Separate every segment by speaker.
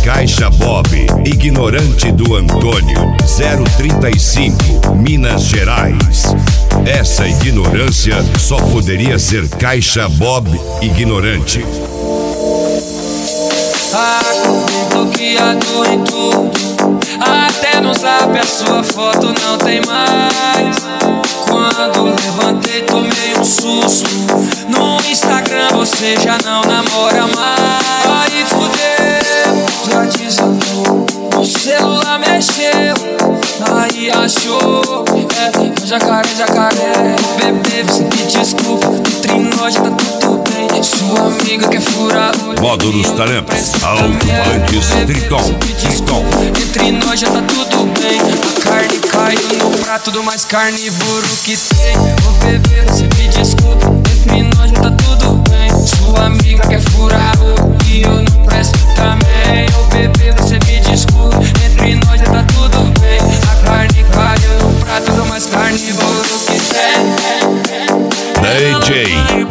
Speaker 1: Caixa Bob, ignorante do Antônio, 035, Minas Gerais. Essa ignorância só poderia ser Caixa Bob ignorante.
Speaker 2: Bloqueado em tudo, até no zap a sua foto não tem mais. Quando levantei tomei um susto, no Instagram você já não namora mais. Aí fudeu, já desandou, o celular mexeu, aí achou, jacaré. Bebê, você me desculpa, entre nós já tá tudo bem. Sua amiga quer furar o
Speaker 1: Modo dos talentos, alto-falantes, Triton.
Speaker 2: Entre nós já tá tudo bem. A carne caiu no prato do mais carnívoro que tem. Ô bebê, você me desculpa, entre nós já tá tudo bem. Sua amiga quer furar o e eu não presto também. Ô bebê, você me desculpa, entre nós já tá tudo bem. A carne caiu no prato do mais carnívoro que tem.
Speaker 1: DJ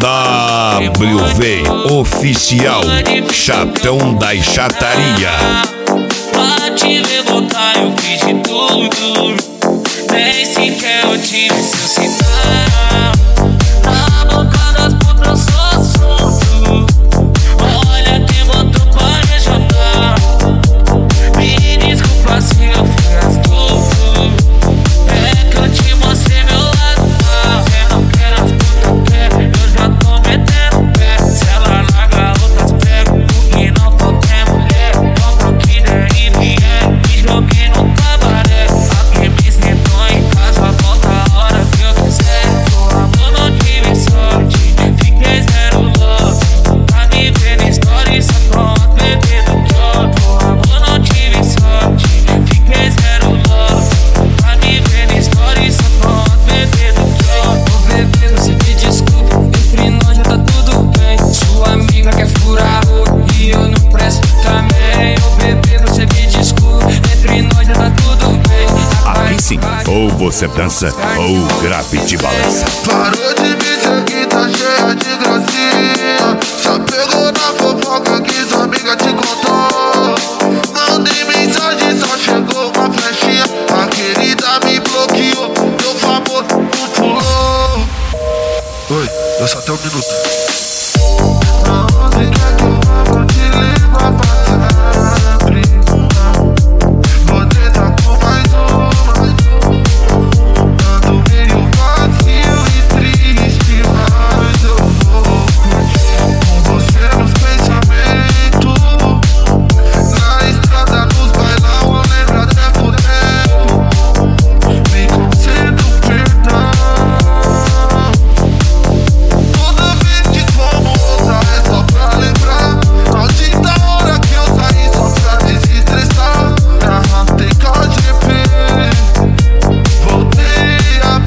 Speaker 1: WV Oficial, chatão da chataria.
Speaker 3: Pra te levantar eu fiz de tudo, nem sequer eu tive seu sinal. Na boca das putas eu sou assunto, olha quem botou pra me jogar. Me desculpa se eu fui astuto, é que eu te mostrei meu lado mal. Você não quer as putas quer, eu já tô metendo pé. Se ela larga outras pego, porque não tô tendo mulher. Compra o que der e vier, me joguei no cabaré. Alguém me sentou em casa, volta a hora que eu quiser. Tô amor, não tive sorte, fiquei zero love. Pra me ver na história, só pronto, bebê do jogo. Tô amor, não tive sorte, fiquei zero love. Pra me ver na história, só pronto, bebê do jogo.
Speaker 2: Ô bebê, você me desculpa, entre nós já tá tudo bem. Sua amiga quer furar o e eu não presto também. Ô bebê, você me desculpa, entre nós já tá tudo bem.
Speaker 1: Aqui sim, ou você dança ou o grave te balança.
Speaker 4: Parou de me seguir, tá cheia de gracinha. Já pegou na fofoca que sua amiga te contou. Mandei mensagem, só chegou uma flechinha. A querida me bloqueou, meu favor não pulou. Oi, eu só tenho um minuto. Aonde quer que eu vá, vou te levar pra sempre. Vou tentar com mais uma. Ando meio vazio e triste, mas eu vou curtir com você nos pensamentos. Na estrada, nos bailão, eu lembro até por tempo. Me concedo perdão. Toda vez que como outra é só pra lembrar. Maldita hora que eu saí só pra desestressar. Me arrastei com a GP, voltei a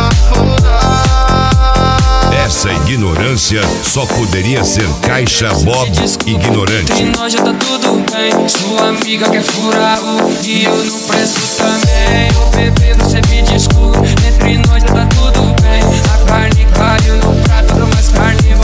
Speaker 4: baforar.
Speaker 1: Essa ignorância só poderia ser Caixa Bob ignorante.
Speaker 2: Entre nós já tá tudo bem. Sua amiga quer furar o e eu não presto também. Ô bebê, você me desculpa, entre nós já tá tudo bem. A carne caiu no prato do mais carne.